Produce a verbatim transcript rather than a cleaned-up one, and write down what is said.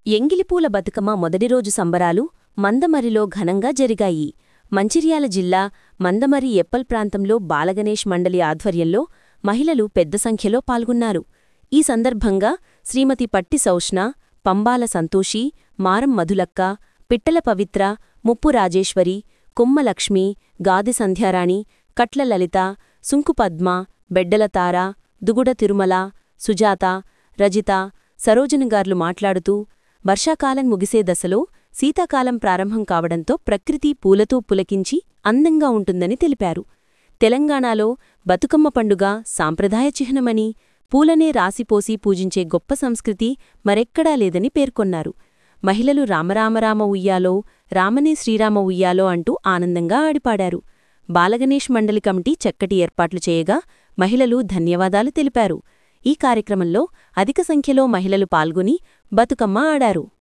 ఎంగిలిపూల బతుకమ్మ మొదటి రోజు సంబరాలు మందమరిలో ఘనంగా జరిగాయి. మంచిర్యాల జిల్లా మందమరి ఎప్పల్ ప్రాంతంలో బాలగణేష్ మండలి ఆధ్వర్యంలో మహిళలు పెద్ద సంఖ్యలో పాల్గొన్నారు. ఈ సందర్భంగా శ్రీమతి పట్టి సౌష్ణ, పంబాల సంతోషి, మారం మధులక్క, పిట్టల పవిత్ర, ముప్పు రాజేశ్వరి, కొమ్మ లక్ష్మి, గాది సంధ్యారాణి, కట్ల లలిత, సుంకు పద్మ, బెడ్డల తార, దుగుడ తిరుమల, సుజాత, రజిత, సరోజనగార్లు మాట్లాడుతూ వర్షాకాలం ముగిసే దశలో శీతాకాలం ప్రారంభం కావడంతో ప్రకృతి పూలతో పులకించి అందంగా ఉంటుందని తెలిపారు. తెలంగాణలో బతుకమ్మ పండుగ సాంప్రదాయ చిహ్నమని, పూలనే రాసిపోసి పూజించే గొప్ప సంస్కృతి మరెక్కడా లేదని పేర్కొన్నారు. మహిళలు రామరామరామ ఉయ్యాలో, రామనే శ్రీరామ ఉయ్యాలో అంటూ ఆనందంగా ఆడిపాడారు. బాలగణేష్ మండలి కమిటీ చక్కటి ఏర్పాట్లు చేయగా మహిళలు ధన్యవాదాలు తెలిపారు. ఈ కార్యక్రమంలో అధిక సంఖ్యలో మహిళలు పాల్గొని బతుకమ్మ ఆడారు.